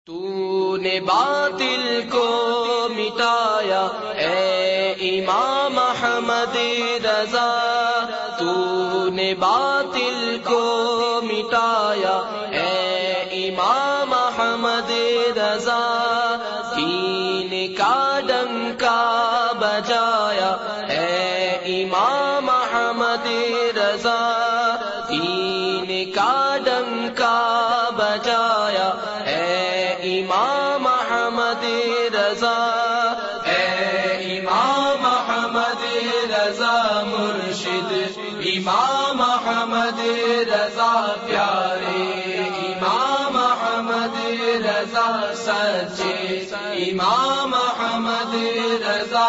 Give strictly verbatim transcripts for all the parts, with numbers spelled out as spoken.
تو نے باطل کو مٹایا اے امام احمد رضا، تو نے باطل کو مٹایا اے امام احمد رضا، دین کا ڈنکا بجایا اے امام احمد رضا، دین کا ڈنکا بجایا اے امام احمد رضا، اے امام احمد رضا مرشد، امام احمد رضا پیارے، امام احمد رضا سچے، امام احمد رضا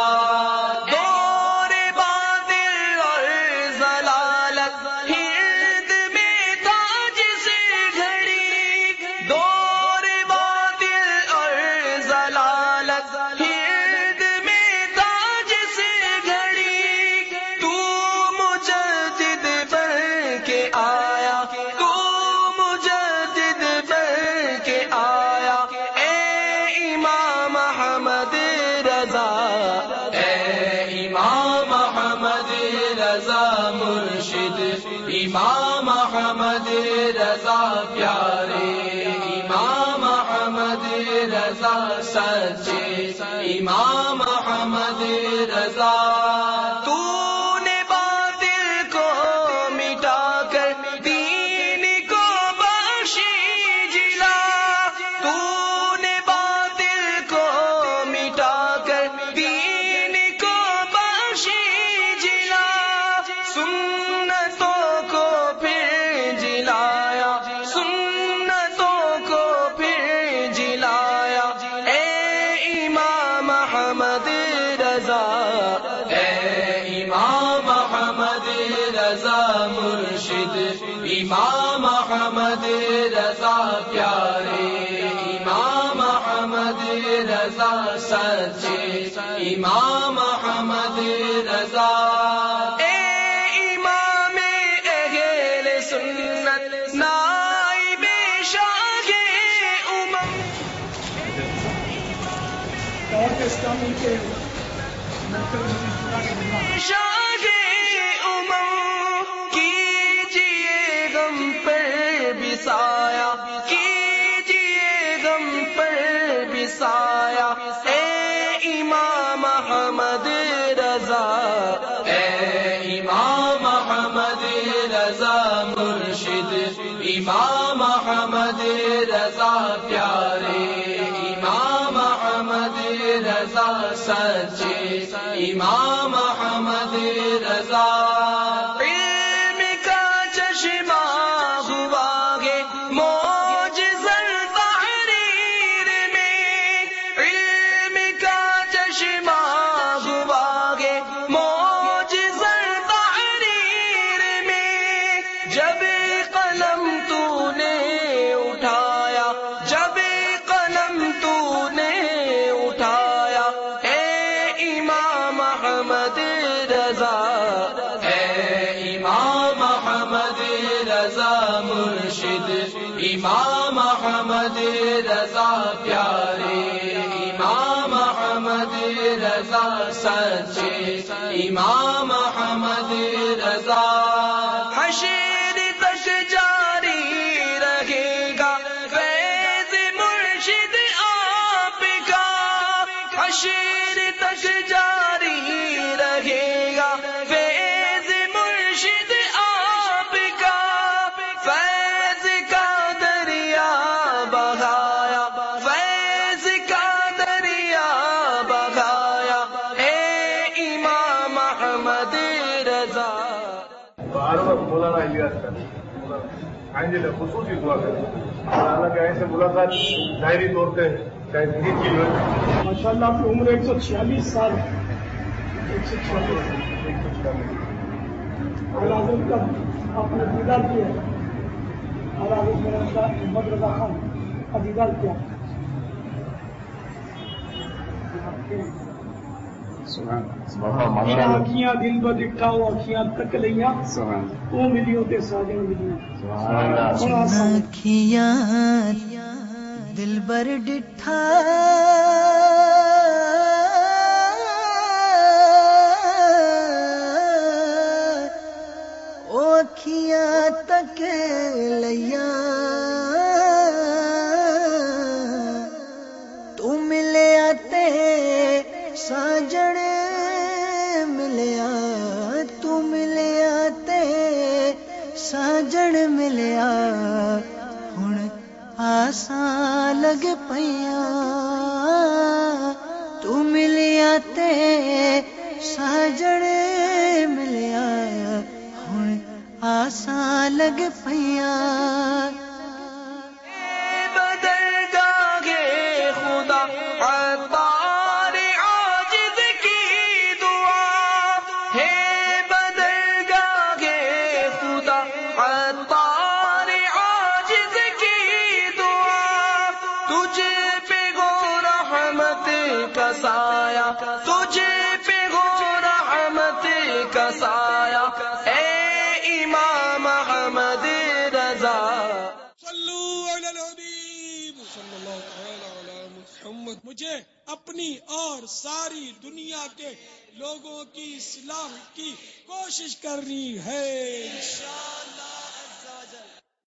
امام احمد رضا پیارے، امام احمد رضا سچے، امام احمد رضا تو نے باطل کو مٹا کر دین کو بخشی جلا، تو نے باطل کو مٹا کر دین کو بخشی جلا، سنتوں مرشد، امام احمد رضا پیارے، امام احمد رضا سچے، امام احمد رضا اے امام اہل سنت نائب شاہ امم، دعوت اسلامی کے شاہ سایہ کیجئے غم پر بسایا اے امام احمد رضا، اے امام احمد رضا مرشد، امام احمد رضا پیارے، امام احمد رضا سچے، امام احمد رضا مرشد، امام احمد رضا پیارے، امام احمد رضا سچے، امام احمد رضا حشر تک جاری رہے گا فیض مرشد آپ کا، حشر تک جاری رہے گا فیض مرشد آپ کا، فیض کا دریا بہایا، فیض کا دریا بہایا اے امام احمد رضا۔ بار بار مولانا الیاس کا آئندے تک خصوصی دعا کریں، اللہ کے ایسے ملاقات ظاہری طور پہ چاہے دینی چیز ہو، ماشاء اللہ آپ کی عمر ایک سو چھیالیس سال ایک سو چھیالیس ایک سو چھیالیس اعظم کا آپ نے دیدار کیا ہے، محمد رضا خان کا دیدار کیا، آنکھیاں دل ب دکھاؤ آنکھیاں تک لیا وہ ملیوں تے ساجن ملیاں دلبر ڈٹھا او اکھیاں تک لیا تو ملیا تے ساجن ملیا تو ملیا تے ساجن ملیا ہن آساں لگ پیاں تو ملیا تے ساجن ملیا ہن آساں لگ پیاں تجھے پہ ہو رحمت کا سایہ اے امام احمد رضا صلو علی الحبیب صلی اللہ تعالی علی محمد. مجھے اپنی اور ساری دنیا کے لوگوں کی اصلاح کی کوشش کرنی ہے انشاءاللہ.